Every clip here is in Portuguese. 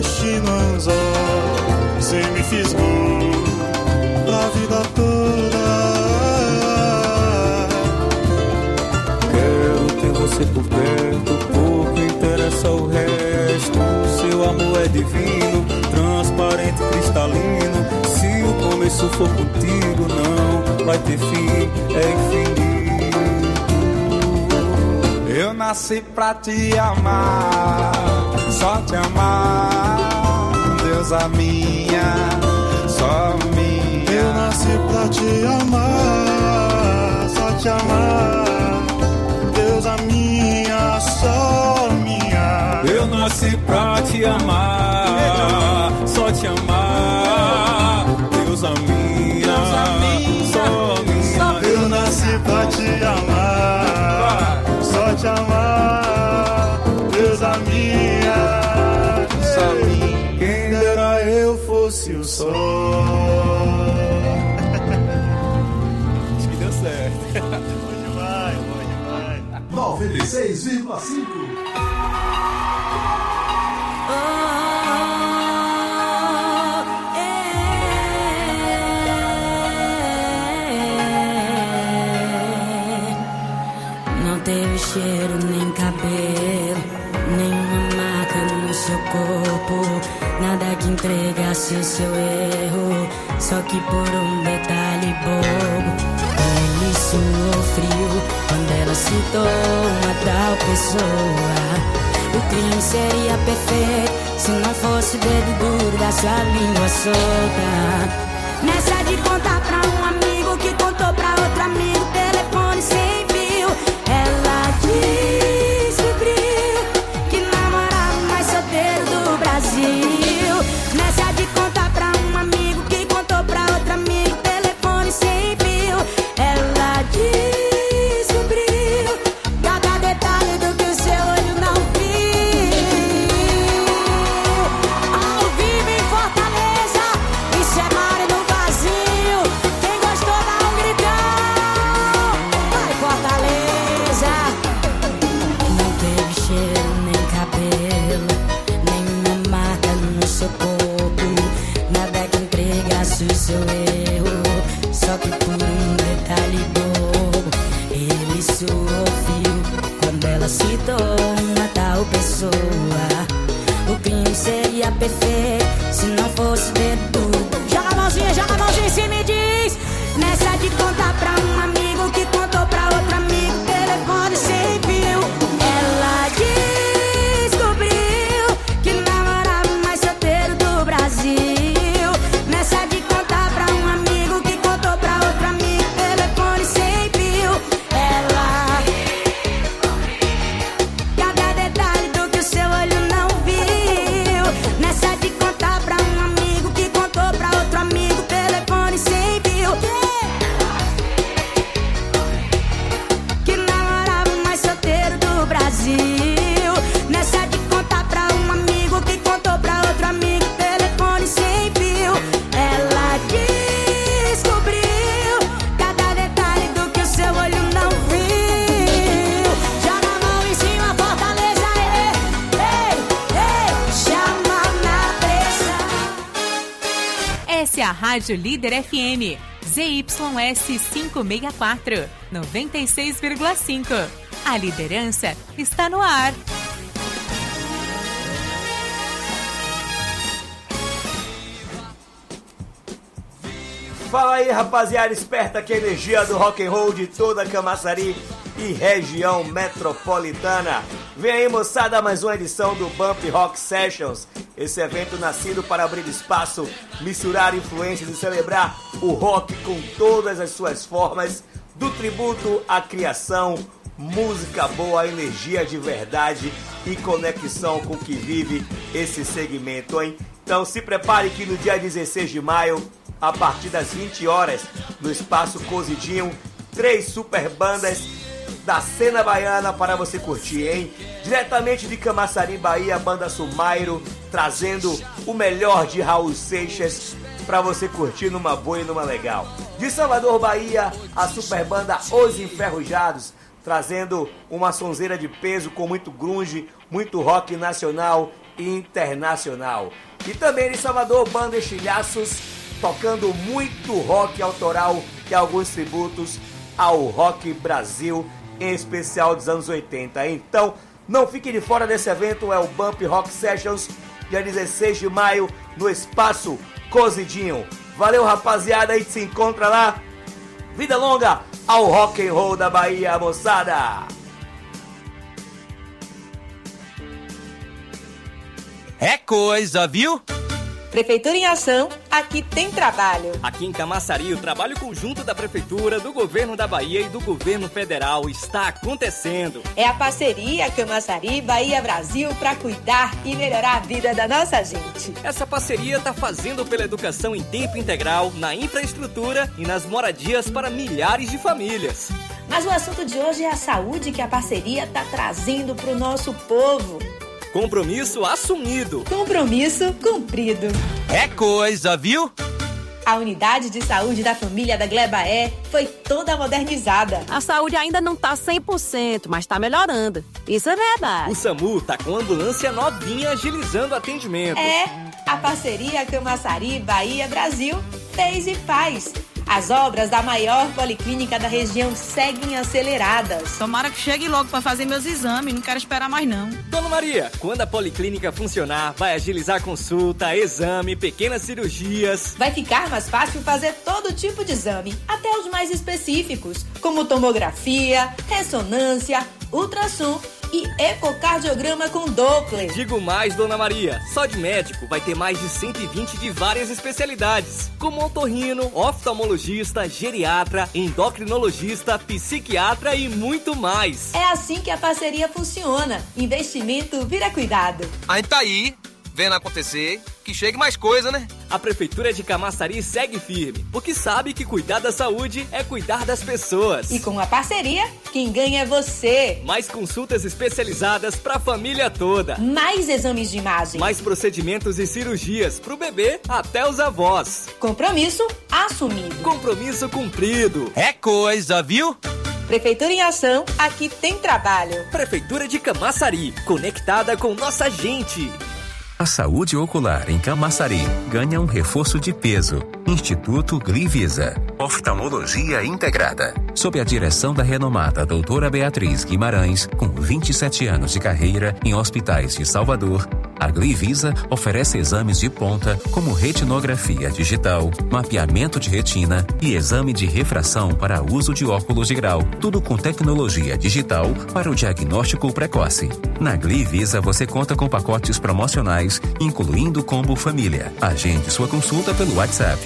destino anzol, cê me fisgou pra vida toda. Quero ter você por perto, pouco interessa o resto. Seu amor é divino, transparente, cristalino. Se o começo for contigo, não vai ter fim, é infinito. Eu nasci pra te amar, só te amar, deusa minha, só minha. Eu nasci pra te amar, só te amar, deusa minha, só minha. Eu nasci pra te amar, só te amar, deusa minha, só minha. Eu nasci pra te amar, só te amar, deusa minha, só minha. Quem dera eu fosse o sol. Acho que deu certo. Bom demais, bom demais. 96,5. Não teve cheiro nem cabelo, nenhuma marca no seu corpo, nada que entregasse o seu erro, só que por um detalhe bobo. Ele suou frio quando ela citou uma tal pessoa. O crime seria perfeito se não fosse o dedo duro da sua língua solta. Nessa de contar pra um amigo que contou pra outro amigo, telefone sem fio, ela descobriu que namorava o mais solteiro do Brasil. Nessa de contar pra um amigo que contou pra outro amigo, telefone sem fio, ela descobriu cada detalhe do que o seu olho não viu. Ao vivo em Fortaleza, isso é mar no vazio. Quem gostou dá um gritão. Vai Fortaleza. Não teve cheiro nem cabelo, nenhuma marca no seu corpo, nada que entregasse o seu erro, só que por um detalhe bobo. Ele suou fio quando ela citou uma tal pessoa. O crime seria perfeito se não fosse dedo. Joga a mãozinha em cima e diz. Nessa de contar pra um amigo que contou pra outro amigo, telefone sem fio, ela descobriu que namorava o mais solteiro do Brasil. Nessa de contar pra um amigo que contou pra outro amigo, telefone sem fio, ela cada detalhe do que o seu olho não viu. Nessa de contar pra um amigo que contou pra outro amigo, telefone sem fio, que namorava o mais solteiro do Brasil. Nessa de contar pra um amigo que contou pra outro amigo, telefone sem fio, ela descobriu cada detalhe do que o seu olho não viu. Joga a mão em cima, Fortaleza, ei, ei, chama na pressão. Essa é a Rádio Líder FM, ZYS 564, 96,5. A liderança está no ar. Fala aí, rapaziada esperta, que a energia do rock and roll de toda Camaçari e região metropolitana. Vem aí, moçada, mais uma edição do Bump Rock Sessions. Esse evento nascido para abrir espaço, misturar influências e celebrar o rock com todas as suas formas, do tributo à criação, música boa, energia de verdade e conexão com o que vive esse segmento, hein? Então se prepare que no dia 16 de maio, a partir das 20 horas, no Espaço Cozidinho, 3 super bandas da cena baiana para você curtir, hein? Diretamente de Camaçari, Bahia, a banda Sumairo, trazendo o melhor de Raul Seixas para você curtir numa boa e numa legal. De Salvador, Bahia, a super banda Os Enferrujados, trazendo uma sonzeira de peso com muito grunge, muito rock nacional internacional. E também em Salvador, Banda Estilhaços, tocando muito rock autoral e alguns tributos ao rock Brasil, em especial dos anos 80. Então, não fique de fora desse evento, é o Bump Rock Sessions, dia 16 de maio, no Espaço Cozidinho. Valeu, rapaziada, a gente se encontra lá. Vida longa ao rock and roll da Bahia, moçada! É coisa, viu? Prefeitura em Ação, aqui tem trabalho. Aqui em Camaçari, o trabalho conjunto da Prefeitura, do Governo da Bahia e do Governo Federal está acontecendo. É a parceria Camaçari Bahia Brasil para cuidar e melhorar a vida da nossa gente. Essa parceria está fazendo pela educação em tempo integral, na infraestrutura e nas moradias para milhares de famílias. Mas o assunto de hoje é a saúde que a parceria está trazendo para o nosso povo. Compromisso assumido. Compromisso cumprido. É coisa, viu? A unidade de saúde da família da Glebaé foi toda modernizada. A saúde ainda não tá 100%, mas tá melhorando. Isso é verdade. O SAMU tá com ambulância novinha agilizando o atendimento. É, a parceria Camaçari Bahia Brasil fez e faz. As obras da maior policlínica da região seguem aceleradas. Tomara que chegue logo para fazer meus exames, não quero esperar mais não. Dona Maria, quando a policlínica funcionar, vai agilizar consulta, exame, pequenas cirurgias. Vai ficar mais fácil fazer todo tipo de exame, até os mais específicos, como tomografia, ressonância, ultrassom e ecocardiograma com Doppler. Digo mais, Dona Maria, só de médico vai ter mais de 120 de várias especialidades, como otorrino, oftalmologista, geriatra, endocrinologista, psiquiatra e muito mais. É assim que a parceria funciona. Investimento vira cuidado. A gente tá aí, vendo acontecer, que chegue mais coisa, né? A Prefeitura de Camaçari segue firme, porque sabe que cuidar da saúde é cuidar das pessoas. E com a parceria, quem ganha é você. Mais consultas especializadas pra família toda. Mais exames de imagem. Mais procedimentos e cirurgias pro bebê até os avós. Compromisso assumido. Compromisso cumprido. É coisa, viu? Prefeitura em Ação, aqui tem trabalho. Prefeitura de Camaçari, conectada com nossa gente. A saúde ocular em Camaçari ganha um reforço de peso. Instituto Glivisa. Oftalmologia integrada. Sob a direção da renomada doutora Beatriz Guimarães, com 27 anos de carreira em hospitais de Salvador, a Glivisa oferece exames de ponta como retinografia digital, mapeamento de retina e exame de refração para uso de óculos de grau. Tudo com tecnologia digital para o diagnóstico precoce. Na Glivisa você conta com pacotes promocionais, incluindo combo família. Agende sua consulta pelo WhatsApp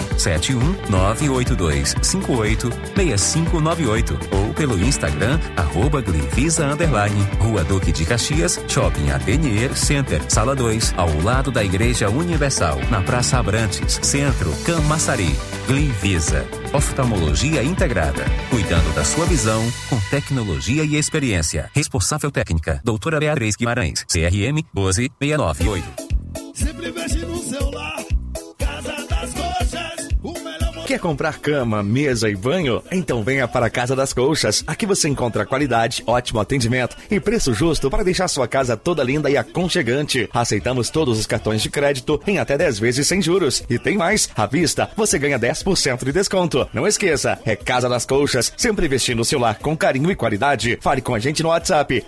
71982586598 ou pelo Instagram @Glivisa_, Rua Duque de Caxias, Shopping Atelier Center, Sala 2, ao lado da Igreja Universal, na Praça Abrantes, Centro, Camaçari. Glivisa, oftalmologia integrada, cuidando da sua visão com tecnologia e experiência. Responsável técnica, doutora Beatriz Guimarães, CRM 12698. Sempre mexe no celular, Casa das Coxas, o melhor. Quer comprar cama, mesa e banho? Então venha para a Casa das Coxas. Aqui você encontra qualidade, ótimo atendimento e preço justo para deixar sua casa toda linda e aconchegante. Aceitamos todos os cartões de crédito em até 10 vezes sem juros. E tem mais, à vista você ganha 10% de desconto. Não esqueça, é Casa das Coxas, sempre vestindo o seu lar com carinho e qualidade. Fale com a gente no WhatsApp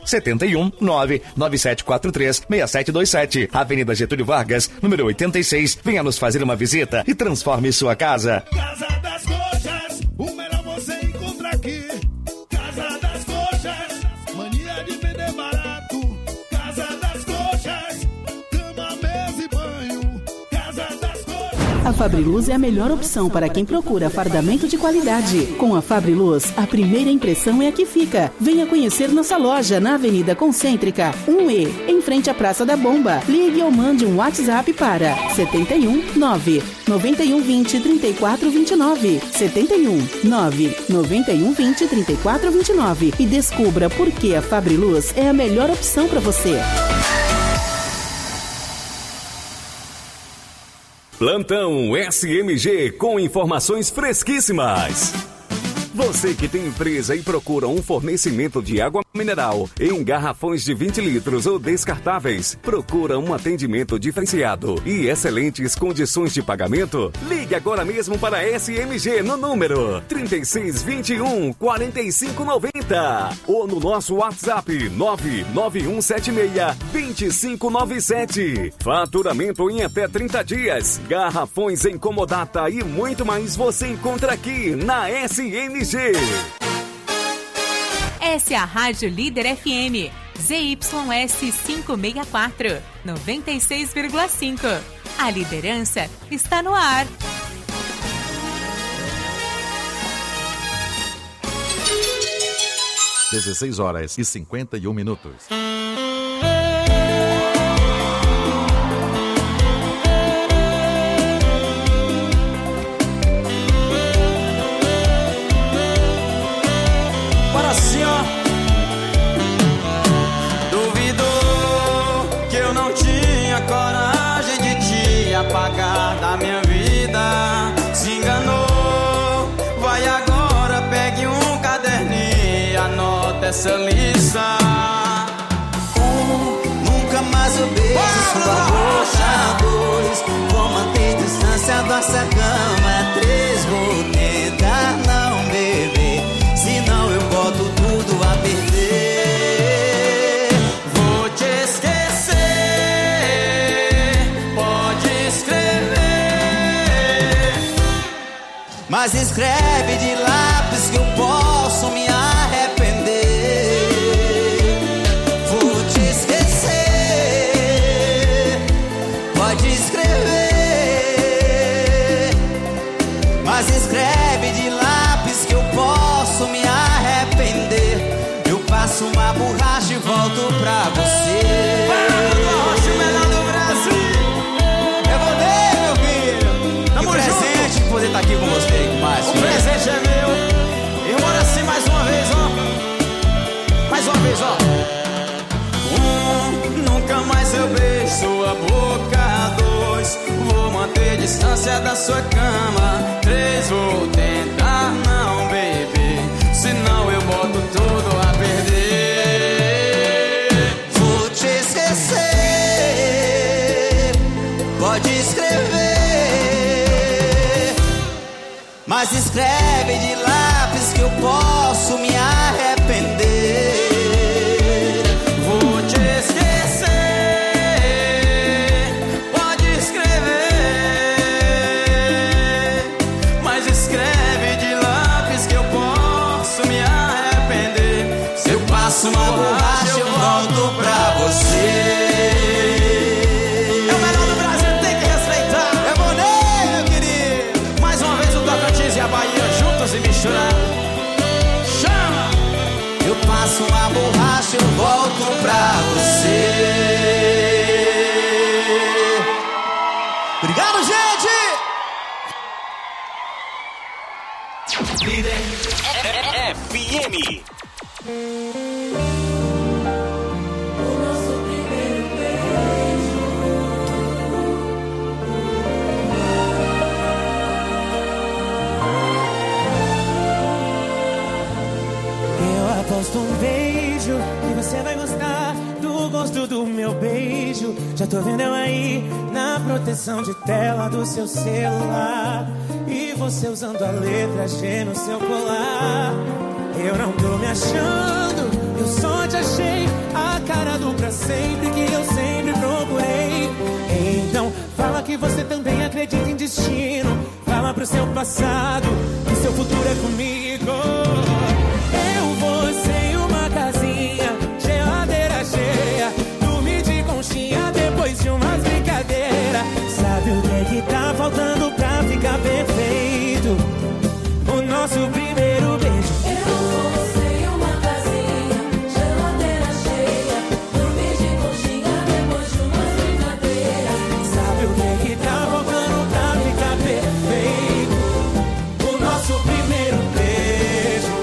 71997436727, Avenida Getúlio Vargas, número 86. Venha nos fazer uma visita e transforme sua casa. Casa das Coxas, o melhor você encontra aqui. Casa das Coxas, mania de vender barato. Casa das Coxas, cama, mesa e banho. Casa das Coxas. A Fabriluz é a melhor opção para quem procura fardamento de qualidade. Com a Fabriluz, a primeira impressão é a que fica. Venha conhecer nossa loja na Avenida Concêntrica 1E, em frente à Praça da Bomba. Ligue ou mande um WhatsApp para 719-9120-3429. 719-9120-3429 e descubra por que a Fabriluz é a melhor opção para você. Plantão SMG com informações fresquíssimas. Você que tem empresa e procura um fornecimento de água mineral em garrafões de 20 litros ou descartáveis, procura um atendimento diferenciado e excelentes condições de pagamento? Ligue agora mesmo para a SMG no número 3621 4590 ou no nosso WhatsApp 99176 2597. Faturamento em até 30 dias. Garrafões em comodata e muito mais você encontra aqui na SMG. Essa é a Rádio Líder FM, ZYS 564, 96,5. A liderança está no ar. Às 16h51. Assim, ó. Duvidou que eu não tinha coragem de te apagar da minha vida. Se enganou, vai agora, pegue um caderninho e anota essa lista. Nunca mais eu beijo sua boca. 2, vou manter distância da nossa cama. 3, vou tentar não beber, senão eu boto tudo a perder. Vou te esquecer, pode escrever, mas escreve de lápis que eu posso me arrepender. Vou te esquecer, pode escrever, mas escreve de lápis que eu posso me arrepender. Eu passo uma borracha e volto pra você. Borracha, o melhor do Brasil. Eu vou ver, meu filho. Tamo que junto. presente de poder estar aqui com você, mais. O presente é meu. E bora assim mais uma vez, ó. Mais uma vez, ó. Nunca mais eu beijo sua boca. 2, vou manter distância da sua cama. 3, vou tentar não beber, senão eu boto tudo a perder. Vou te esquecer, pode escrever, mas escreve de lápis que eu posso me arrepender. Vou te esquecer, pode escrever, mas escreve de lápis que eu posso me arrepender. Se eu passo uma borracha eu volto pra você. É o melhor do Brasil, tem que respeitar. É Boné, meu querido. Mais uma vez o Tocantins e a Bahia juntos e misturados. Chama! Eu passo uma borracha eu volto pra você. Obrigado, gente! Líder FM. Eu aposto um beijo que você vai gostar do gosto do meu beijo. Já tô vendo eu aí na proteção de tela do seu celular, e você usando a letra G no seu colar. Eu não tô me achando, eu só te achei a cara do pra sempre que eu sempre procurei. Então fala que você também acredita em destino. Fala pro seu passado que seu futuro é comigo. Eu vou sem uma casinha, geladeira cheia, dormir de conchinha depois de umas brincadeiras. Sabe o que tá faltando pra ficar perfeito? O nosso primeiro beijo. Eu vou sem uma casinha, geladeira cheia, dormir de conchinha depois de umas brincadeiras. Sabe o que tá faltando pra ficar perfeito? O nosso primeiro beijo.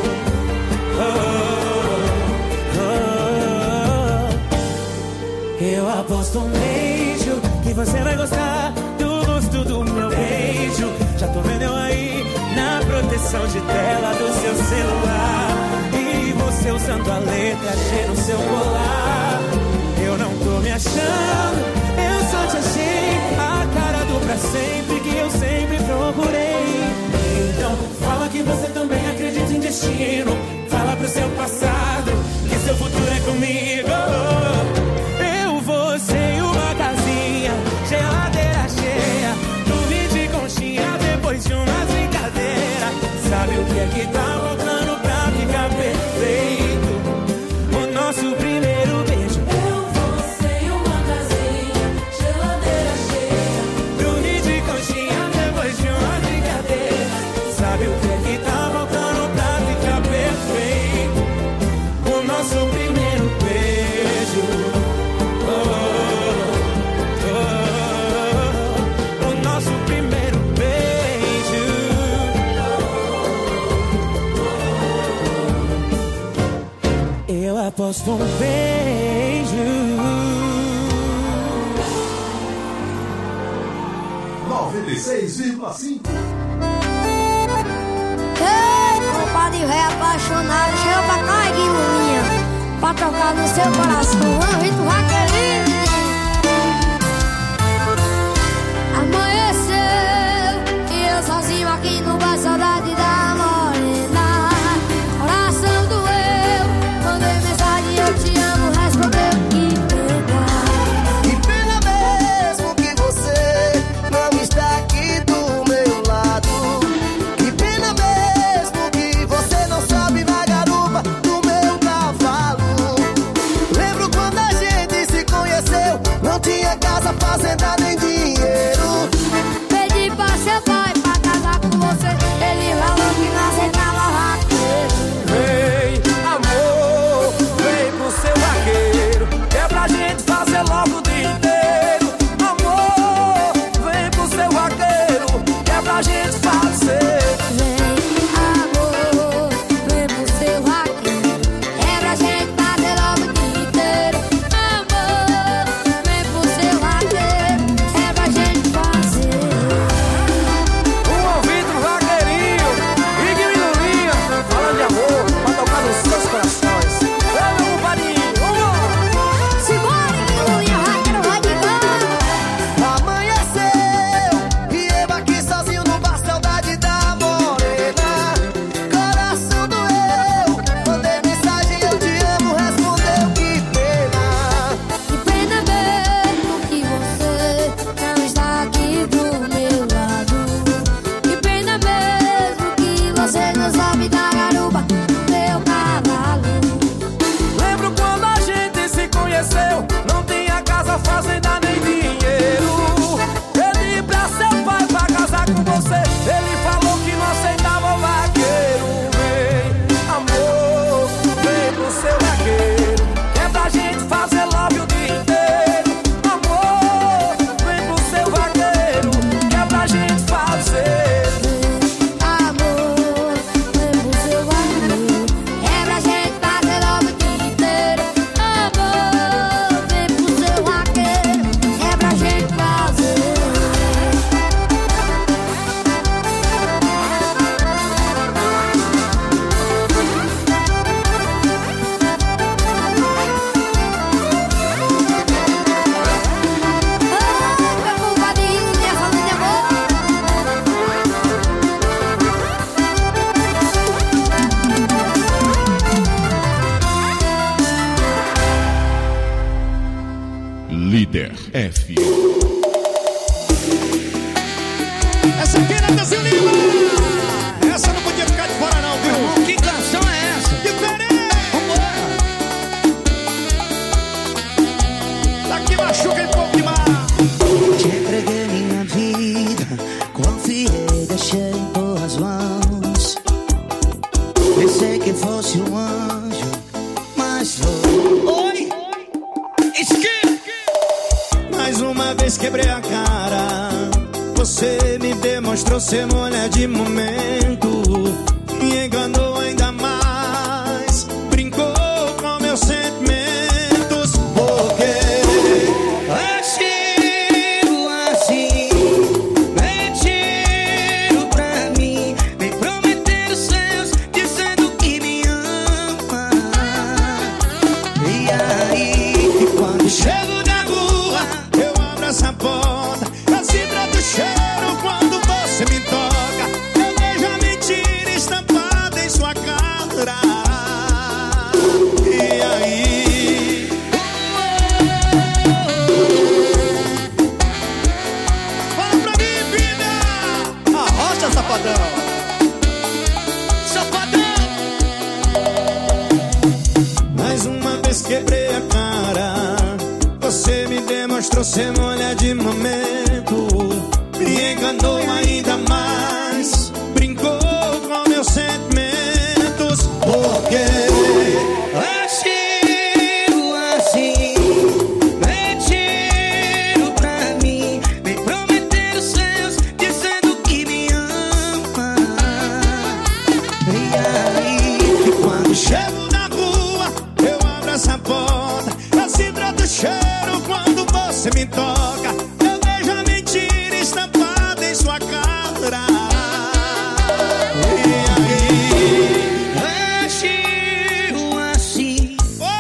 Eu aposto um beijo que você vai gostar do gosto gosto do meu beijo. Já tô vendo eu aí na proteção de tela do seu celular. E você usando a letra G no seu colar. Eu não tô me achando, eu só te achei a cara do pra sempre que eu sempre procurei. Então fala que você também acredita em destino. Fala pro seu passado que seu futuro é comigo. Eu, você e uma casinha, geladeira cheia, dormir de conchinha depois de umas brincadeiras. Sabe o que é que tá voltando pra ficar perfeito? O nosso primeiro beijo. Eu, você e uma casinha, geladeira cheia, dormir de conchinha depois de umas brincadeiras. Sabe o que é que tá voltando pra ficar perfeito? O nosso primeiro beijo. O nosso primeiro beijo. Eu aposto um beijo. 96,5. Ei, compadre rei apaixonado, chega pra cá, Guilherme, pra tocar no seu coração. Rito Raquelino. Amanheceu e eu sozinho aqui no bar, saudade da morena. Coração doeu, mandei mensagem, eu te amo, respondeu que pena. Que pena mesmo que você não está aqui do meu lado. Que pena mesmo que você não sabe na garupa do meu cavalo. Lembro quando a gente se conheceu, não tinha casa, fazenda nem dinheiro. Pedi pra seu pai pra casar com você, ele falou que não aceitava raqueiro. Vem, amor, vem pro seu vaqueiro, que é pra gente fazer logo o dia inteiro. Amor, vem pro seu vaqueiro, que é pra gente fazer. Vem, amor, vem pro seu vaqueiro, é pra gente fazer logo o dia inteiro. Amor, vem pro seu vaqueiro, é pra gente fazer. Um ouvido vaqueirinho e Guilherme, falando de amor, pra tocar nos seus corações. Vem, meu compadrinho, vamos! Simbora, Guilherme, vaqueiro vai de gol. Amanheceu e eu aqui sozinho no bar, saudade da morena. Coração doeu, mandei mensagem, eu te amo, respondeu que pena. Que pena mesmo que você não está aqui do meu lado. Que pena mesmo que você não sabe da garupa do meu cavalo. Lembro quando a gente se conheceu, não tinha casa, fazenda nem dinheiro. Pedi pra seu pai pra casar com você, ele falou que não aceitava vaqueiro. Vem, amor, vem pro seu vaqueiro, que é pra gente fazer love o dia inteiro. Amor, vem pro seu vaqueiro, que é pra gente fazer. Amor, vem pro seu vaqueiro, é pra gente fazer logo o dia inteiro. Amor, vem pro seu vaqueiro, é pra gente fazer. Meu compadrinho, minha falando de amor. Líder F. Essa aqui é Brasil Lima. Essa não podia ficar de fora não, viu? Que canção é essa? Diferente. Vambora. Daqui machuca e pouco demais. Te entreguei minha vida, confiei, deixei em tuas mãos. Pensei que fosse um anjo, mas foi. Oi. Esquerda. Mais uma vez quebrei a cara. Você me demonstrou ser mulher de momento. Me enganou ainda mais. Brincou com meus sentimentos. Porque Assim, mostrou ser mulher de momento, me enganou ainda mais, brincou com meus sentimentos. Porque agiu assim, mentiram pra mim, me prometeram céus, dizendo que me ama. E aí, quando chego na rua, eu abro essa porta, eu sinto outro cheiro quando você me toca. Eu vejo a mentira estampada em sua cara. E aí, agiu assim,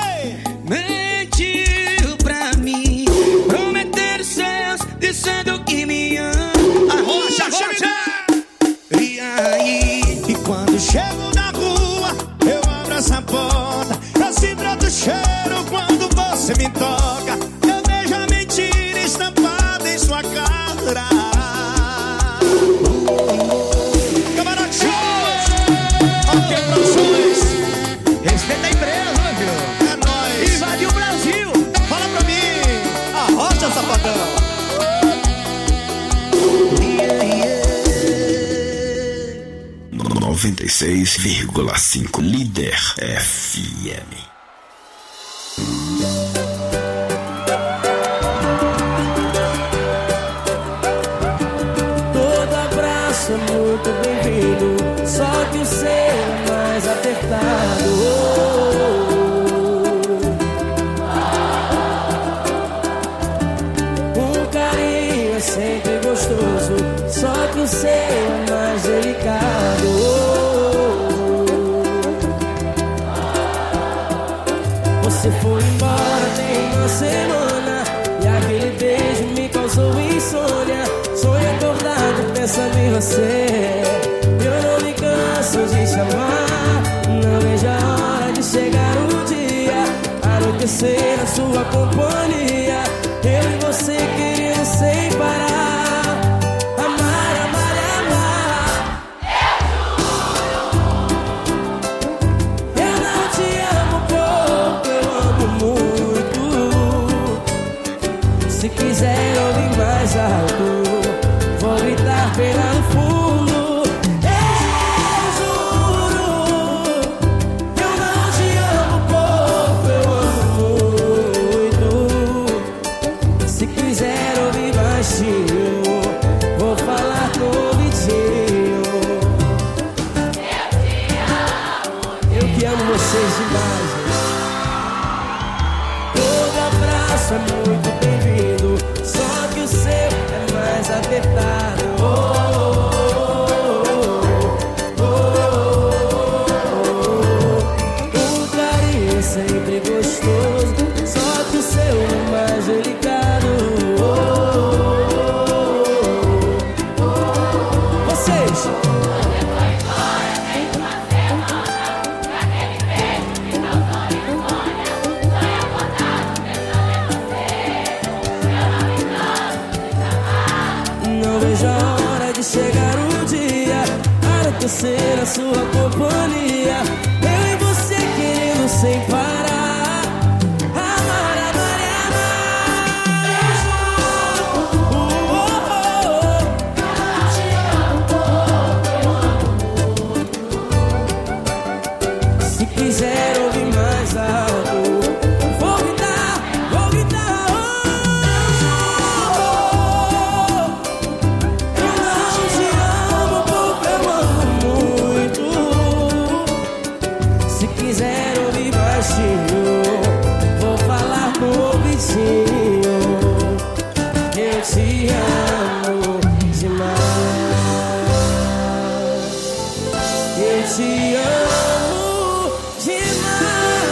mentiu pra mim, prometeram céus, dizendo que me ama. Arrocha, e aí, e quando chego na rua, eu abro essa porta, eu sinto outro cheiro quando você me toca. Eu vejo a mentira estampada em sua cara. Camarada Shows, ok, produções, respeita a empresa, viu? É nóis. Invadiu o Brasil. Fala pra mim. Arrocha, safadão. 96,5 Líder FM. Todo abraço é muito bem-vindo, só que o seu é mais apertado. Um carinho é sempre gostoso, só que o seu é mais delicado. Você foi embora tem uma semana e aquele beijo me causou insônia. Sonho acordado pensando em você, eu não me canso de chamar. Não vejo a hora de chegar o dia, anoitecer na sua companhia, eu e você querendo sem parar. Amar, amar, amar. Eu não te amo pouco, eu amo muito. Se quiser ouvir mais alto, vou gritar bem lá no fundo. Eu juro, eu não te amo pouco, eu amo muito. Se quiser ouvir baixinho, vou falar com o ouvidinho. Eu que amo vocês demais, gente. Todo abraço é muito bem-vindo, só que o seu é mais apertado. O carinho é sempre gostoso, só que o seu é mais delicado. Vocês! Não vejo a hora de chegar o dia, anoitecer a sua companhia, eu e você querendo sem parar. Amar, amar e amar. Se quiser ouvir mais alto, vou gritar, vou gritar. Eu não te amo pouco, eu amo muito. Se quiser ouvir baixinho, vou falar com o ouvidinho. Eu te amo demais. Eu te amo demais.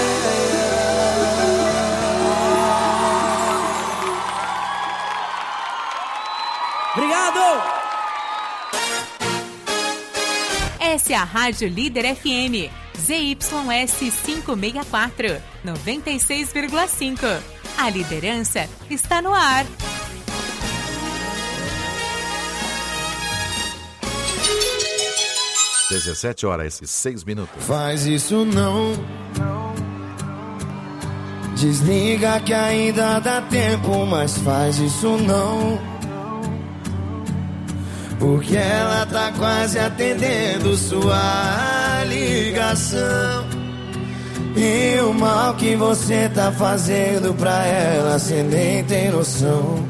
Obrigado! Essa é a Rádio Líder FM, ZYS 564, 96,5. A liderança está no ar. Às 17h06. Faz isso não, Desliga que ainda dá tempo, mas faz isso não. Porque ela tá quase atendendo sua ligação. E o mal que você tá fazendo pra ela, cê nem tem noção.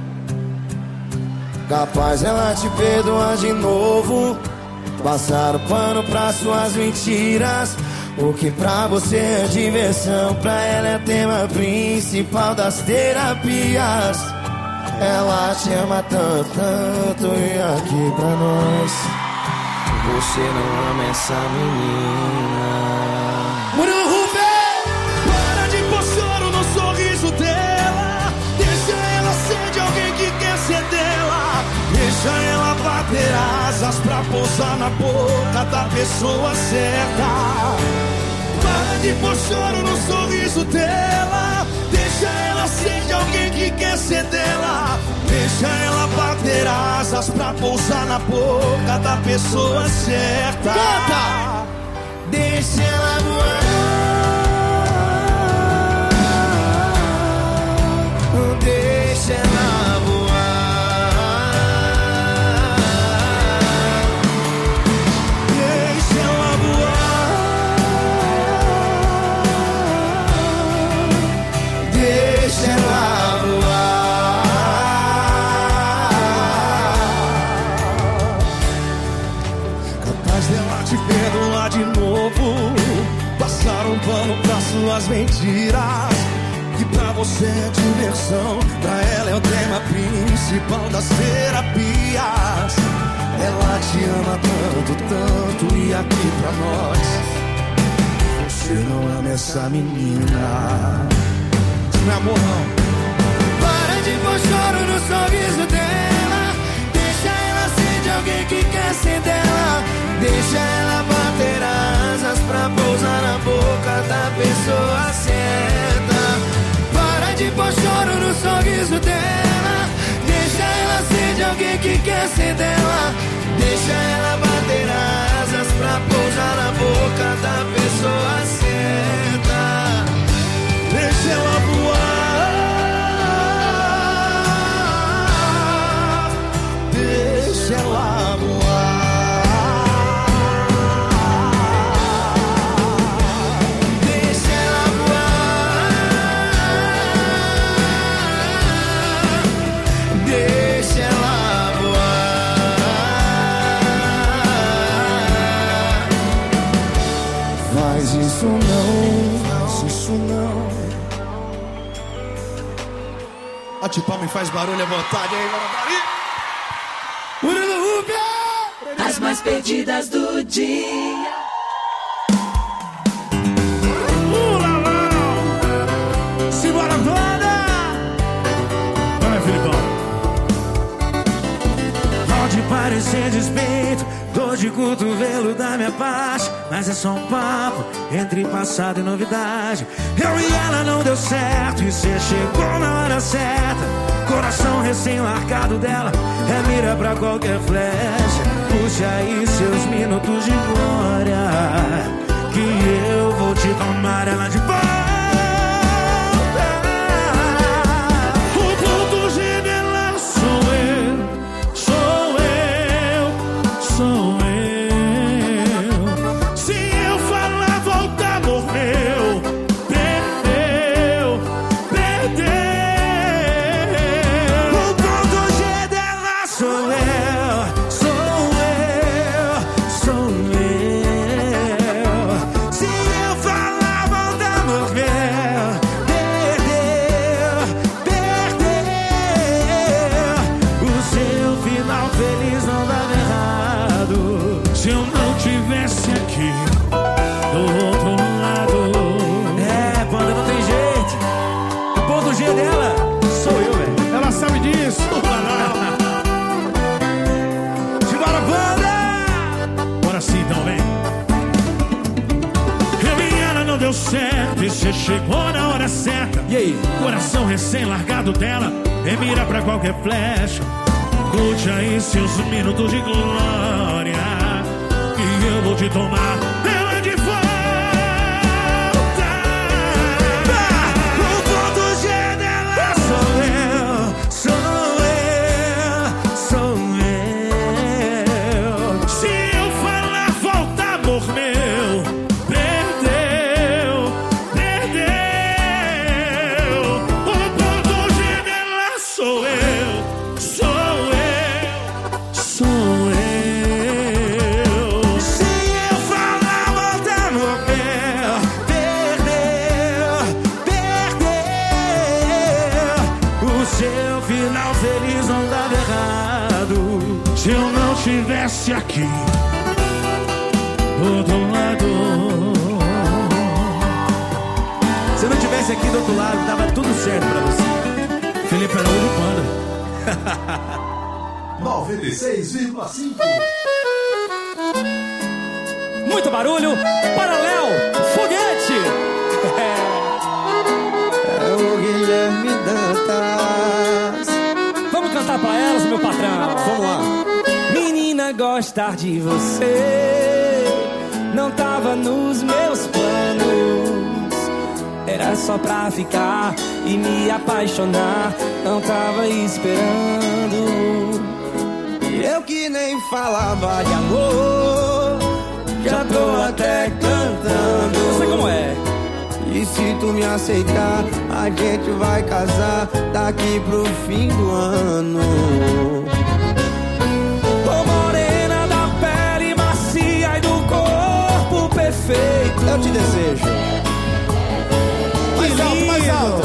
Capaz ela te perdoar de novo, passar o pano pra suas mentiras. O que pra você é diversão, pra ela é tema principal das terapias. Ela te ama tanto, tanto, e aqui pra nós você não ama essa menina. Murilo Rubem, para de pôr choro no sorriso dela. Deixa ela ser de alguém que quer ser dela. Deixa ela bater asas pra pousar na boca da pessoa certa. Para de pôr choro no sorriso dela. Deixa ela ser de alguém que quer ser dela. Deixa ela bater asas pra pousar na boca da pessoa certa. Canta! Deixa ela voar. Deixa ela voar. Deixa ela voar. Deixa ela voar. Capaz dela te perdoar de novo, passar um pano pra suas mentiras. Que pra você é diversão, pra ela é o tema principal das terapias. Ela te ama tanto, tanto, e aqui pra nós você não ama essa menina. Não é amor não. Para de pôr choro no sorriso dela. Deixa ela ser de alguém que quer ser dela. Deixa ela bater asas pra pousar na boca da pessoa certa. Para de pôr choro no sorriso dela. Deixa ela ser de alguém que quer ser dela. Deixa ela bater asas pra pousar na boca da pessoa certa. Deixa ela voar. Deixa ela voar. Deixa ela voar. Deixa ela voar. Faz isso não, faz isso não. Bate palma e faz barulho à vontade aí, Guarabari. Murilo Rubem! As mais pedidas do dia. Simbora, banda! Vai, Filipão. Pode parecer despeito, dor de cotovelo da minha parte, mas é só um papo entre passado e novidade. Eu e ela não deu certo, e cê chegou na hora certa. Coração recém-largado dela é mira pra qualquer flecha. Puxe aí seus minutos de glória, que eu vou te tomar ela de volta. O ponto G dela sou eu, sou eu, sou eu. Se eu falar volta, morreu, perdeu, perdeu. O ponto G dela sou eu, sou eu, sou eu. Se eu falar volta, morreu, perdeu, perdeu. O seu final feliz não dava errado se eu não tivesse aqui do outro lado. É, banda, não tem jeito. O ponto G dela sou eu, velho. Ela sabe disso. Simbora, banda! Bora sim, então, vem. Eu e ela não deu certo, e cê chegou na hora certa. E aí? Coração recém-largado dela é mira pra qualquer flecha. Curte aí seus minutos de glória, e eu vou te tomar ela de volta. O meu final feliz não dava errado se eu não estivesse aqui do outro lado. Se eu não estivesse aqui do outro lado, dava tudo certo pra você. Felipe Araújo Panda. 96,5. Muito barulho para Léo Foguete. É o Guilherme Dantas. Vamos cantar pra elas, meu patrão. Vamos lá. Menina, gostar de você não tava nos meus planos. Era só pra ficar e me apaixonar. Não tava esperando. Eu que nem falava de amor, já tô até cantando. Eu sei como é. E se tu me aceitar, a gente vai casar daqui pro fim do ano. Ô morena da pele macia e do corpo perfeito, eu te desejo. Mais alto, mais alto.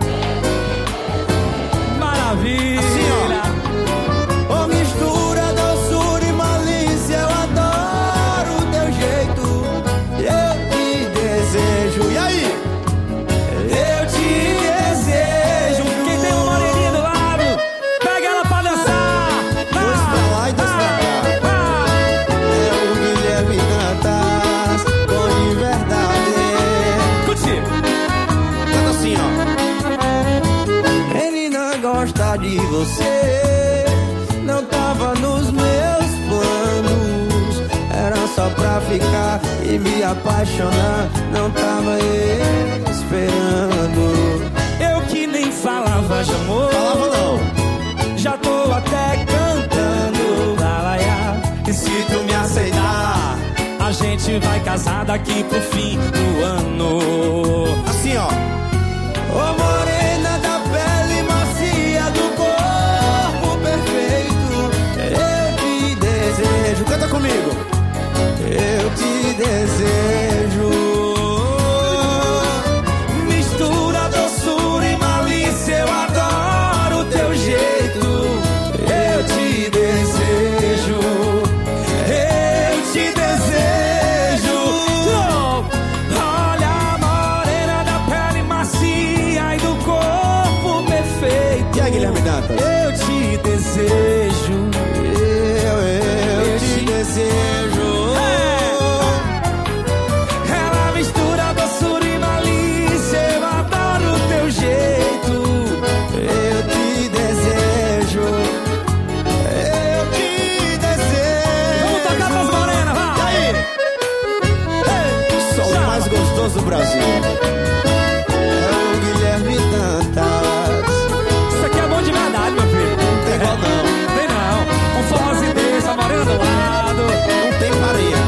Maravilha. Assim, ó. Ô mistura, doçura e malícia, eu adoro o teu jeito. Eu te desejo. E aí? Eu te desejo. Quem tem uma moreninha do lado, pega ela pra dançar. Dois pra lá e dois pra cá. É o Guilherme Dantas, com de verdade. Contigo. Canta assim, ó. Ele não gosta de você, não tava nos meus planos. Era só pra ficar e me apaixonar, não tava esperando. Eu que nem falava de amor, falava não. Já tô até cantando. Lalaiá. E se tu me aceitar, a gente vai casar daqui pro fim do ano. Assim, ó. Ô morena da pele macia, do corpo perfeito, eu te desejo. Canta comigo. Eu te desejo. Mistura, doçura e malícia, eu adoro o teu jeito. Eu te desejo. Eu te desejo. Olha a morena da pele macia e do corpo perfeito. E aí, Guilherme Dantas? Eu te desejo. Eu te desejo. Ela mistura doçura e malícia, eu adoro o teu jeito. Eu te desejo. Eu te desejo. Vamos tocar pras morenas, vai! E aí? Sou o mais gostoso do Brasil. É o Guilherme Dantas. Isso aqui é bom de verdade, meu filho. Não tem igual não. Tem não. Um forrozinho desse, a morena do lado. Não tem Maria.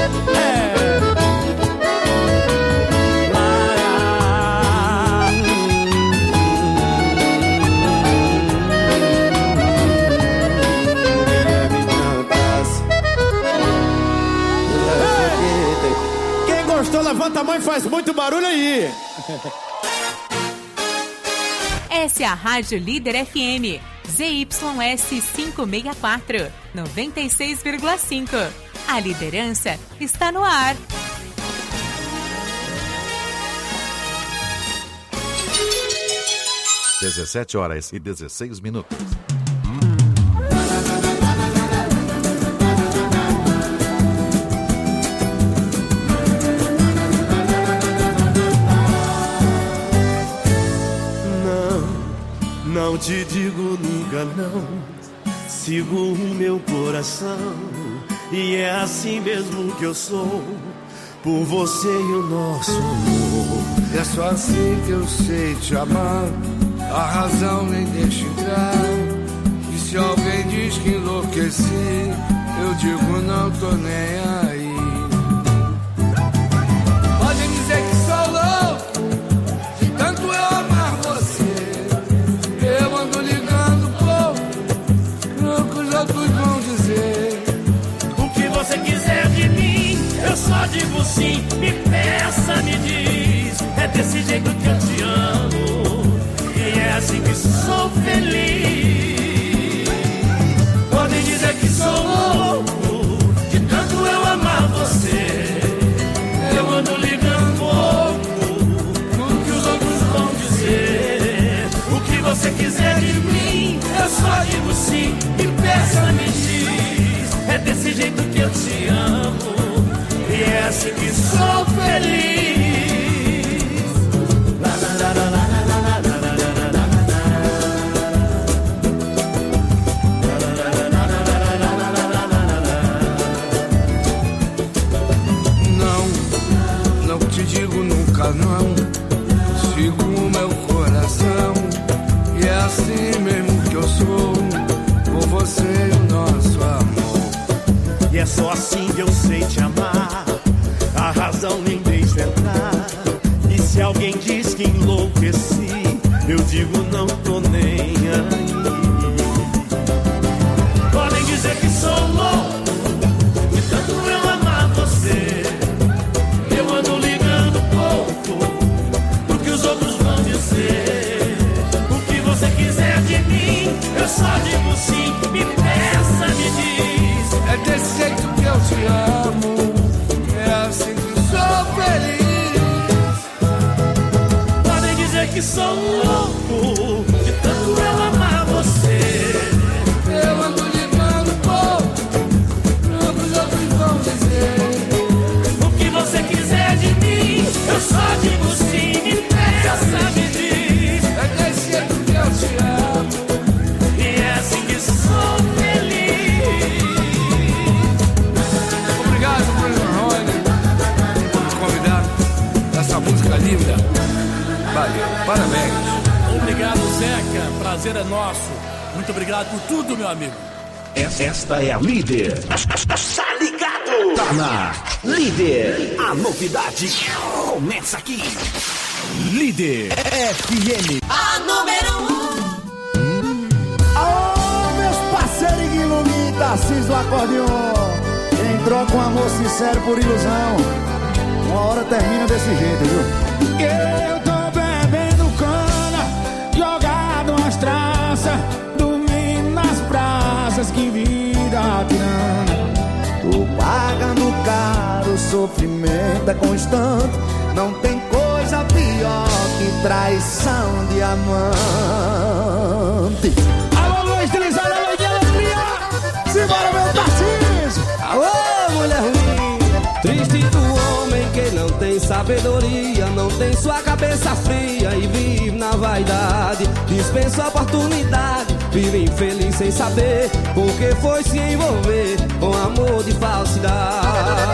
Quem gostou, levanta a mão e faz muito barulho aí. Essa é a Rádio Líder FM, ZYS 564, 96,5. A liderança está no ar. Às 17h16. Não te digo nunca não, sigo o meu coração, e é assim mesmo que eu sou, por você e o nosso amor. É só assim que eu sei te amar, a razão nem deixa entrar. E se alguém diz que enlouqueci, eu digo não tô nem aí. Podem dizer que sou louco, de tanto eu amar você. Eu ando ligando pouco, o que os outros vão dizer. O que você quiser de mim, eu só digo sim. Me peça, me diz, é desse jeito que eu te amo. E é assim que sou feliz. Podem dizer que sou louco de tanto eu amar você. Eu ando ligando pouco no que os outros vão dizer. O que você quiser de mim, eu só digo sim. Me peça, me diz. É desse jeito que eu te amo. E é assim que sou feliz. Não te digo nunca não. Sigo o meu coração. E é assim mesmo que eu sou. Por você o nosso amor. E é só assim que eu sei te amar. A razão nem deixa entrar. E se alguém diz que enlouqueci, eu digo não tô nem aí. Podem dizer que sou louco de tanto eu amar você. Eu ando ligando pouco pro que os outros vão dizer. O que você quiser de mim, eu só digo sim. Me peça, me diz. É desse jeito que eu te amo. É assim que sou feliz. Podem dizer que sou louco de tanto eu amar você. Eu ando ligando pouco pro que os outros vão dizer. O que você quiser de mim, eu só digo sim. Me peça, me diz. É desse jeito que eu te amo. E é assim que sou feliz. Obrigado, Bruno Rony, por nos convidar nessa música linda. Valeu, parabéns. Obrigado, Zeca. Prazer é nosso. Muito obrigado por tudo, meu amigo. Esta é a Líder. Tá ligado? Tá na Líder. A novidade começa aqui. Líder FM. A número 1. Alô, meus parceiros que ilumina, Tarcísio do acordeon. Quem troca um amor sincero por ilusão, uma hora termina desse jeito, viu? Eu tô bebendo cana, jogado nas traças, dormindo nas praças, que vida tirana. Tô pagando caro, o sofrimento é constante. Não tem coisa pior que traição de amante. Alô, Luiz Trizada, alô, de alegria. Simbora, meu Tarcísio. Alô, mulher ruim. Triste do homem que não tem sabedoria, não tem sua cabeça fria e vive na vaidade. Dispensa a oportunidade, vive infeliz sem saber porque foi se envolver com amor de falsidade.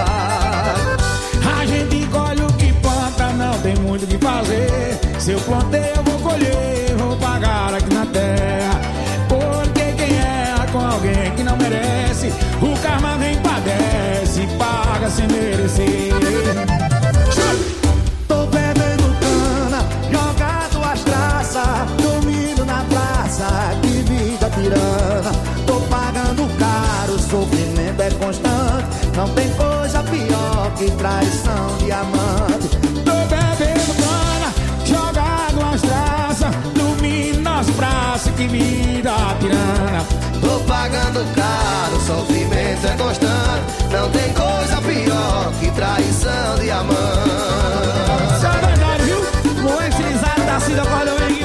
A gente colhe o que planta, não tem muito o que fazer. Se eu plantei, eu vou colher, vou pagar aqui na terra. Porque quem erra com alguém que não merece, o karma nem padece, paga sem merecer. Tô bebendo cana, jogado as traças, dormindo na praça, que vida tirana. Tô pagando caro, o sofrimento é constante. Não tem coisa pior que traição de amante. Tô bebendo cana, jogado as traças, dormindo nas praças, que vida tirana. Tô pagando caro, o sofrimento é constante. Não tem coisa pior que traição de amante. Isso é verdade, viu? Não é estilizado, tá se acordeon em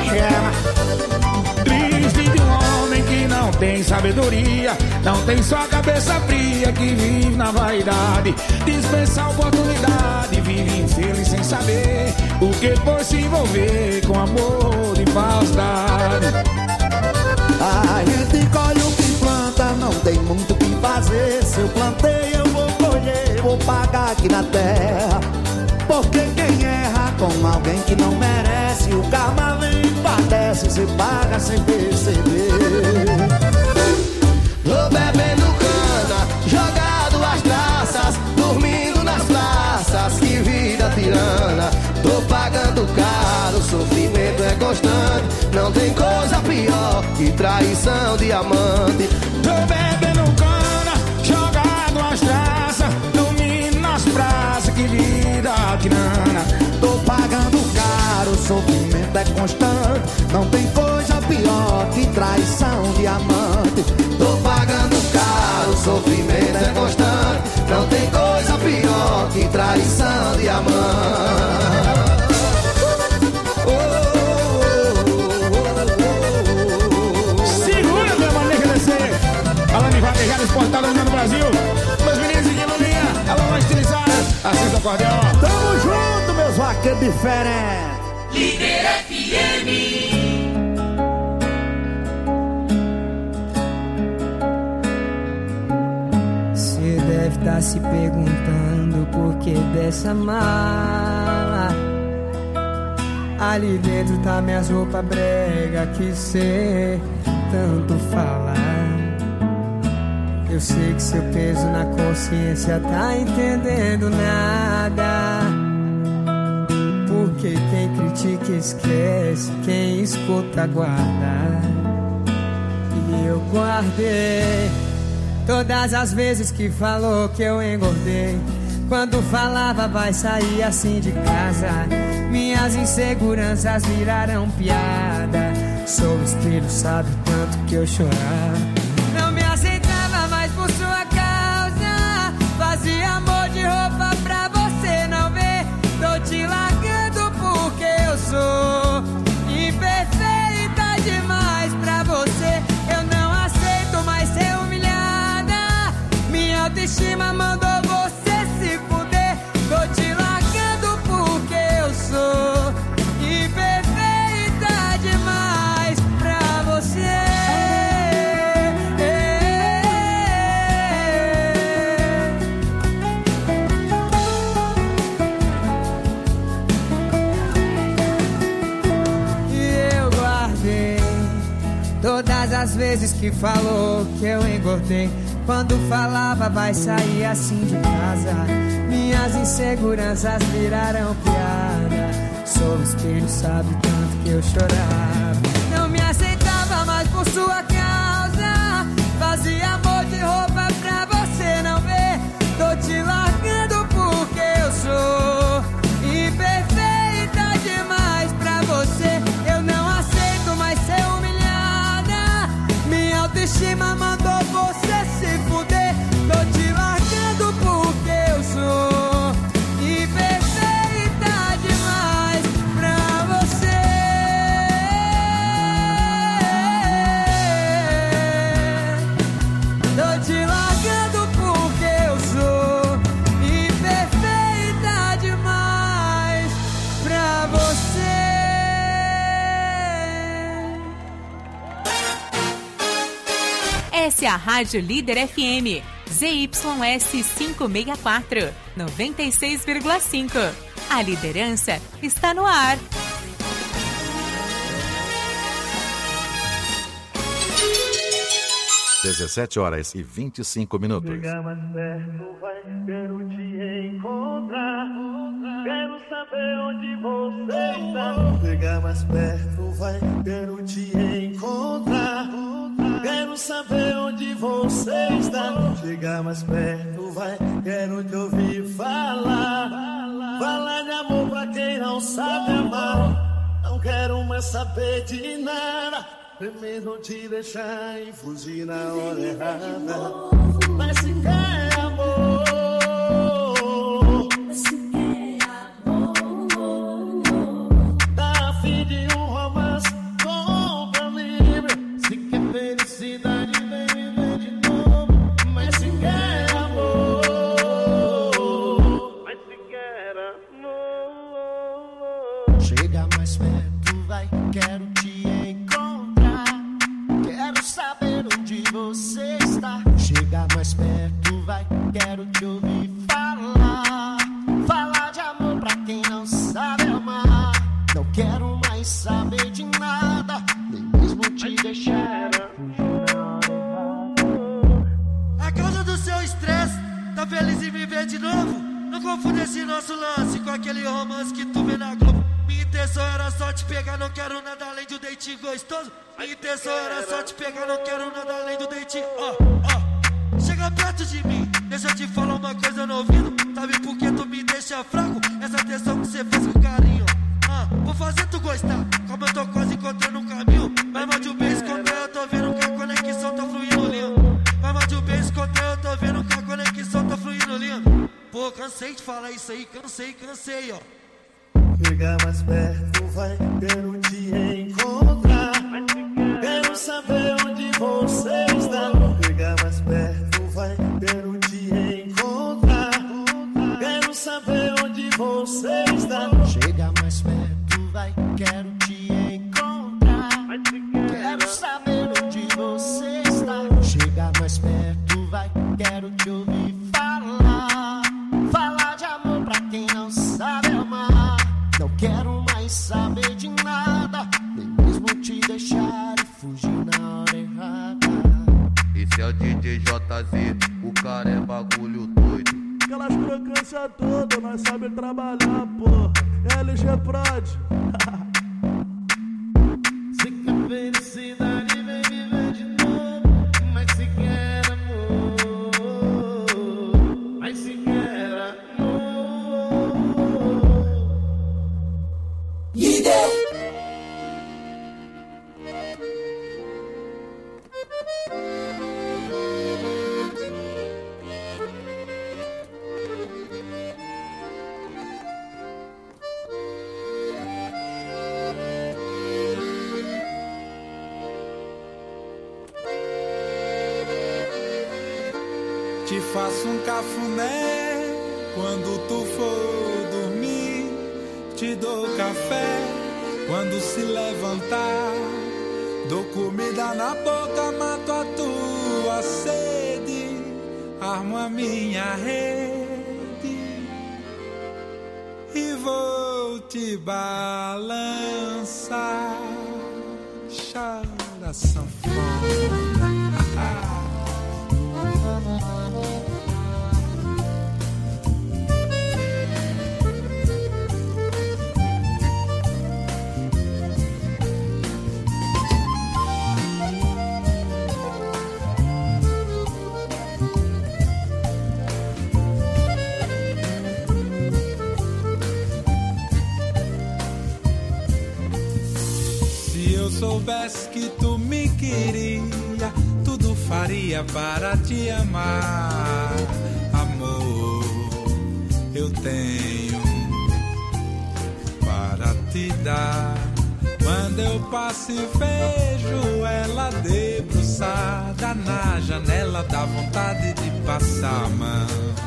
triste de um homem que não tem sabedoria, não tem sua cabeça fria, que vive na vaidade. Dispensa a oportunidade, vive infeliz sem saber o que foi se envolver com amor de falsidade. A gente colhe o que planta, não tem muito o que fazer. Se eu plantei, eu vou colher, vou pagar aqui na terra. Porque quem erra com alguém que não merece, o karma vem e padece, se paga sem perceber. Tô bebendo cana, jogado as traças, dormindo nas praças, que vida tirana. Tô pagando caro, o sofrimento é constante. Não tem coisa pior que traição de amante. Tô bebendo cana, jogado as traças, dormindo nas praças, que vida tirana. Tô pagando caro, o sofrimento é constante. Não tem coisa pior que traição de amante. Tô pagando caro, o sofrimento é constante. Não tem coisa pior que traição de amante. Segura, meu maneiro, descer. Alane Vaquejada exportada no Brasil. Meus meninos de Quilulinha, ela vai estilizar. Assista o acordeão. Tamo junto, meus vaqueiros diferentes. Líder FM. Cê deve estar se perguntando por que dessa mala. Ali dentro tá minhas roupas brega que cê tanto fala. Eu sei que seu peso na consciência tá entendendo nada. Porque quem critica esquece, quem escuta guarda. E eu guardei todas as vezes que falou que eu engordei. Quando falava vai sair assim de casa. Minhas inseguranças viraram piada. Sou o espelho, sabe o tanto que eu chorava. Não me aceitava mais por sua causa. Fazia amor de roupa pra você não ver. Tô te largando porque eu sou imperfeita demais pra você. Eu não aceito mais ser humilhada. Minha autoestima mandou você se fuder. Tô te largando porque eu sou imperfeita demais pra você. Todas as vezes que falou que eu engordei. Quando falava vai sair assim de casa. Minhas inseguranças viraram piada. Sou o espelho, sabe tanto que eu chorava. Não me aceitava mais por sua causa. Fazia amor de roupa pra você não ver. Tô te largando porque eu sou imperfeita demais pra você. Eu não aceito mais ser humilhada. Minha autoestima mandou você se fuder. Tô te largando porque eu sou imperfeita demais pra você. Tô te largando porque eu sou imperfeita demais pra você. Essa é a Rádio Líder FM, ZYS 564, 96,5. A liderança está no ar. (17h25). Chega mais perto, vai, quero te encontrar. Quero saber onde você está. Chega mais perto, vai, quero te encontrar. Quero saber onde você está. Chega mais perto, vai, quero te ouvir falar. Falar de amor pra quem não sabe amar. Não quero mais saber de nada. Primeiro te deixar e fugir na hora errada. Mas se quer amor, tá a fim de um romance, compra livre. Se quer felicidade, vem viver de novo. Mas se quer amor, mas se quer amor. Chega mais perto, vai, quero te encontrar. Quero saber onde você está. Chega mais perto, vai, quero te ouvir falar. Falar de amor pra quem não sabe amar. Não quero mais saber de nada, nem mesmo te deixar. A causa do seu estresse, tá feliz em viver de novo? Não confunda esse nosso lance com aquele romance que tu vê na Globo. Minha intenção era só te pegar, não quero nada além de um date gostoso. Minha intenção era só te pegar, não quero nada além do date. Chega perto de mim, deixa eu te falar uma coisa no ouvido. Sabe por que tu me deixa fraco? Essa atenção que você fez com carinho. Vou fazer tu gostar. Como eu tô quase encontrando um caminho. Vai mal de um beijo contra eu tô vendo que a conexão tá fluindo lindo. Vai mal de um beijo contra eu tô vendo que a conexão tá fluindo lindo. Pô, cansei de falar isso aí, cansei, ó. Chega mais perto, vai, quero te encontrar. Quero saber onde você está. Chega mais perto, vai, quero te encontrar. Quero saber onde você está. Chega mais perto, vai, quero te encontrar. Quero saber onde você está. Chega mais perto, vai, quero te ouvir falar. Falar de amor pra quem não sabe amar. Não quero mais saber de nada, nem mesmo te deixar e fugir na hora errada. Esse é o DJ JZ, o cara é bagulho doido. Aquelas crocâncias todas, nós sabe trabalhar, pô. LG Prod. Se quer felicidade, vem viver de novo. Mas se quer amor, mas se quer amor. Líder. Te faço um cafuné quando tu for dormir. Te dou café quando se levantar. Dou comida na boca, mato a tua sede. Armo a minha rede e vou te balançar. Chora sanfona. Se eu soubesse que tu me queria, tudo faria para te amar. Amor, eu tenho para te dar. Quando eu passo e vejo ela debruçada na janela, dá vontade de passar a mão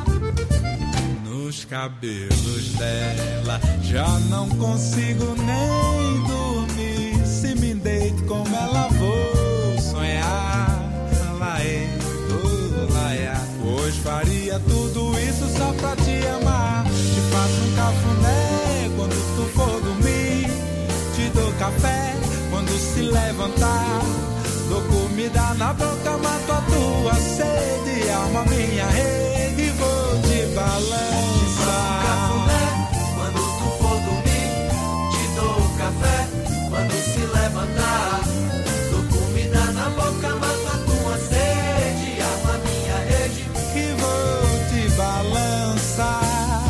nos cabelos dela. Já não consigo nem dormir. Se me deito com ela vou sonhar. Laê, laia. Hoje faria tudo isso só pra te amar. Te faço um cafuné quando tu for dormir. Te dou café quando se levantar. Dou comida na boca, mato a tua sede. Armo a minha rede e vou te balançar. Te faço um cafuné quando tu for dormir. Te dou café quando se levantar. Dou comida na boca, mato a tua sede. Armo a minha rede e vou te balançar.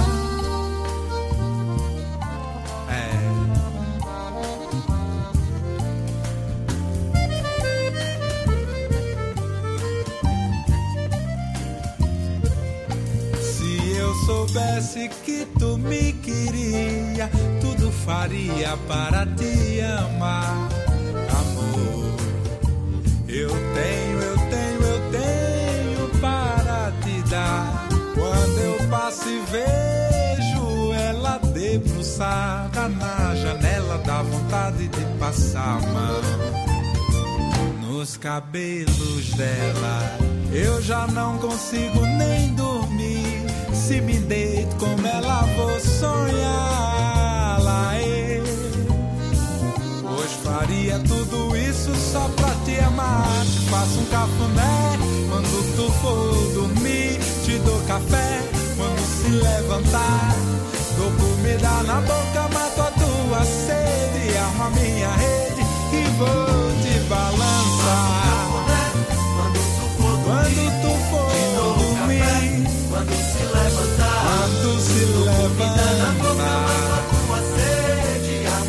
Soubesse que tu me queria, tudo faria para te amar. Amor, eu tenho para te dar. Quando eu passo e vejo ela debruçada na janela, dá vontade de passar a mão nos cabelos dela. Eu já não consigo nem dormir. Se me deito com ela vou sonhar. Laê. Hoje faria tudo isso só pra te amar. Te faço um cafuné quando tu for dormir. Te dou café quando se levantar. Dou comida na boca, mato a tua sede. Armo a minha rede e vou te balançar. Quando tu for dormir, quando se levantar, quando se levantar, na boca, mato a tua sede.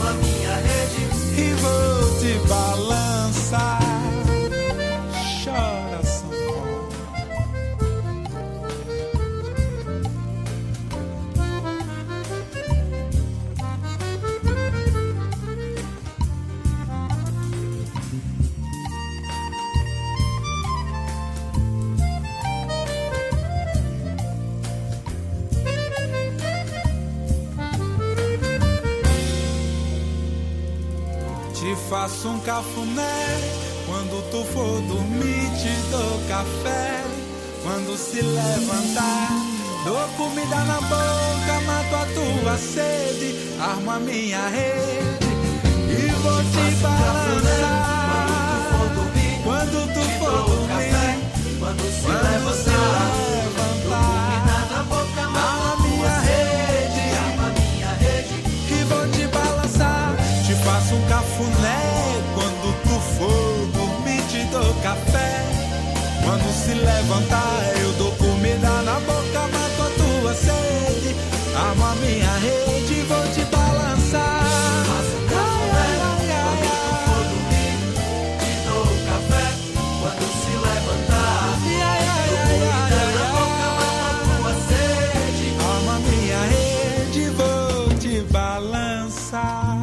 faço um cafuné. Quando tu for dormir, te dou café. Quando se levantar, dou comida na boca, mato a tua sede, armo a minha rede e vou te balançar. Quando tu for dormir, quando se levantar, comida na boca, mato a minha rede, armo a minha rede e vou te balançar. Te faço um cafuné. Quando tu for dormir, te dou café. Quando se levantar, eu dou comida na boca, mato a tua sede, armo a minha rede e vou te balançar. Faço um cafuné. Quando tu for dormir, te dou café. Quando se levantar, comida na boca, mato a tua sede, armo a minha rede e vou te balançar.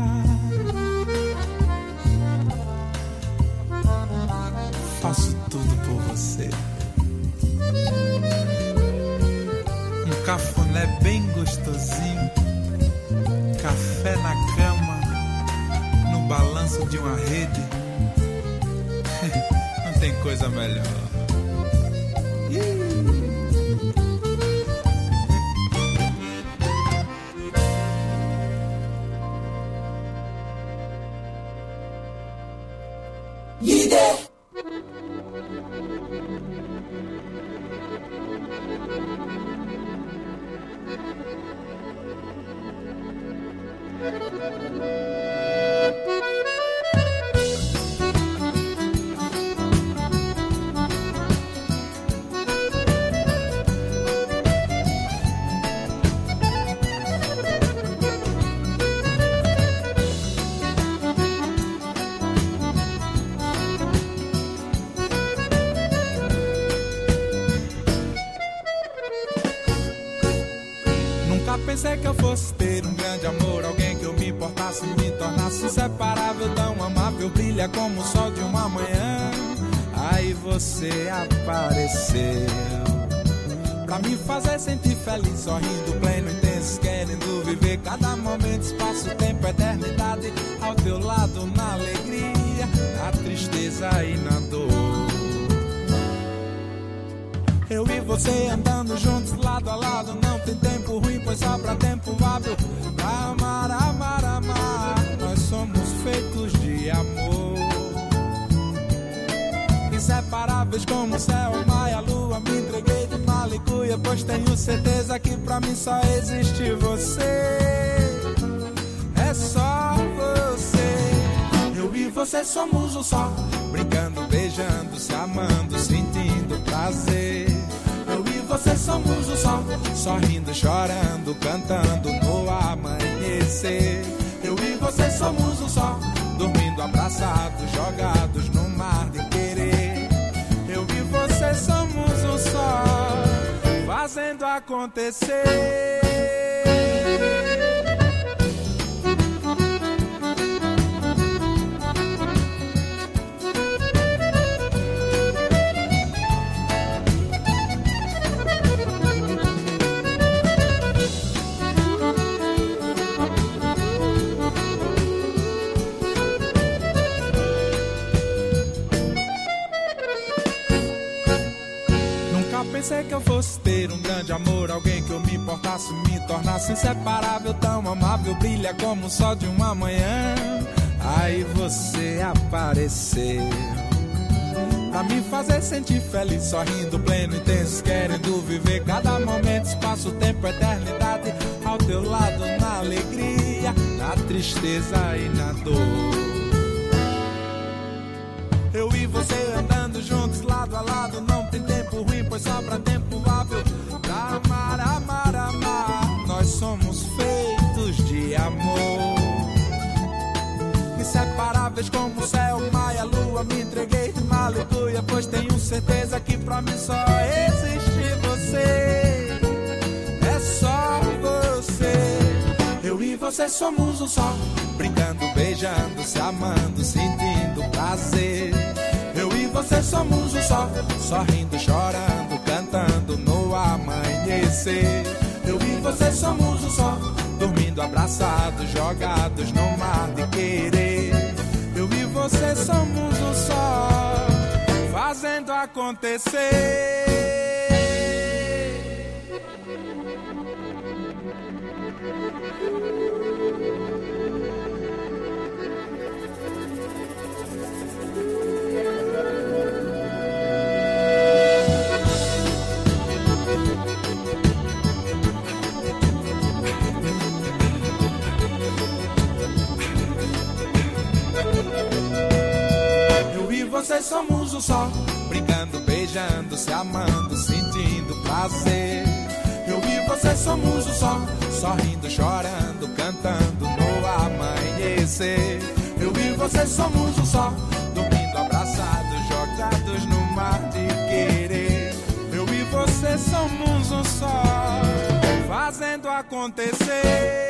Faço tudo por você. Um cafuné bem gostosinho, café na cama, no balanço de uma rede. Não tem coisa melhor. líder. Pensei que eu fosse ter um grande amor, alguém que eu me importasse, me tornasse inseparável, tão amável, brilha como o sol de uma manhã. Aí você apareceu pra me fazer sentir feliz, sorrindo, pleno, intenso, querendo viver cada momento, espaço, tempo, eternidade, ao teu lado, na alegria, na tristeza e na dor. Eu e você andando juntos, lado a lado, não tem tempo ruim, pois sobra tempo hábil pra amar, amar, amar. Nós somos feitos de amor, inseparáveis como o céu, o mar e a lua. Me entreguei de malicuia, pois tenho certeza que pra mim só existe você. É só você. Eu e você somos um só, brincando, beijando, se amando, sentindo prazer. Eu e você somos um só, sorrindo, chorando, cantando no amanhecer. Eu e você somos um só, dormindo, abraçados, jogados no mar de querer. Eu e você somos um só, fazendo acontecer. Pensei que eu fosse ter um grande amor, alguém que eu me importasse, me tornasse inseparável, tão amável, brilha como o sol de uma manhã. Aí você apareceu pra me fazer sentir feliz, sorrindo, pleno, intenso, querendo viver cada momento, espaço, tempo, eternidade, ao teu lado, na alegria, na tristeza e na dor. Eu e você andando juntos, lado a lado, não tem tempo ruim, pois sobra tempo hábil pra amar, amar, amar. Nós somos feitos de amor, inseparáveis como o céu, o mar e a lua. Me entreguei de malicuia, pois tenho certeza que pra mim só existe você. É só você. Eu e você somos um só, brincando, beijando, se amando, sentindo prazer. Eu e você somos um só, sorrindo, chorando, cantando no amanhecer. Eu e você somos um só, dormindo, abraçados, jogados no mar de querer. Eu e você somos um só, fazendo acontecer. Vocês somos um só, brincando, beijando, se amando, sentindo prazer. Eu e vocês somos um só, sorrindo, chorando, cantando no amanhecer. Eu e vocês somos um só, dormindo, abraçados, jogados no mar de querer. Eu e vocês somos um só, fazendo acontecer.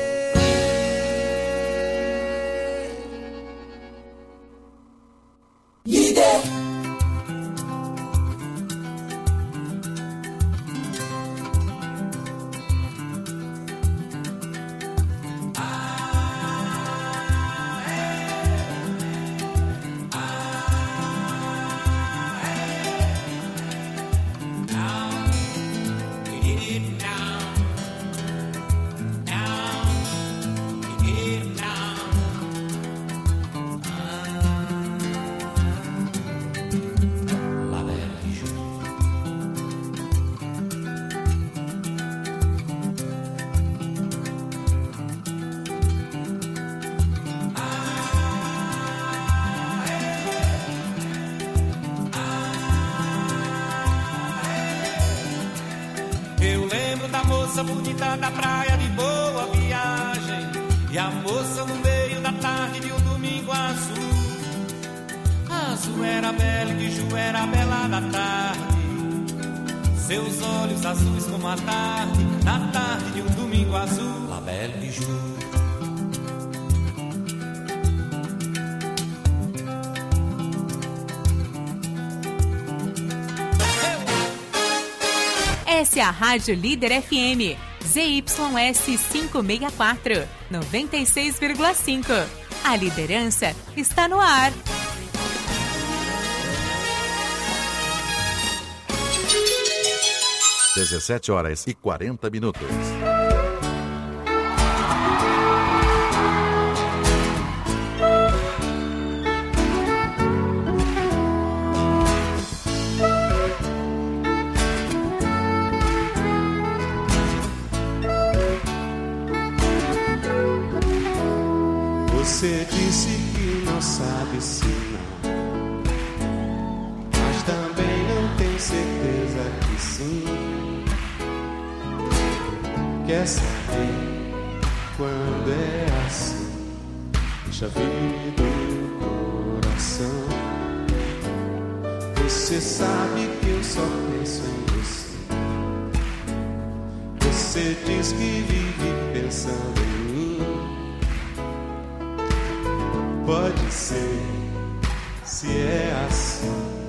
Líder. moça bonita da praia de Boa Viagem, e a moça no meio da tarde de um domingo azul. Azul era bela e de Ju era bela da tarde, seus olhos azuis como a tarde, na tarde de um domingo azul. La Belle de Ju. Essa é a Rádio Líder FM, ZYS 564, 96,5. A liderança está no ar. Às 17h40. Você disse que não sabe se não, mas também não tem certeza que sim. Quer saber quando é assim? Deixa vir do coração. Você sabe que eu só penso em você. Você diz que vive pensando em mim. Pode ser, se é assim.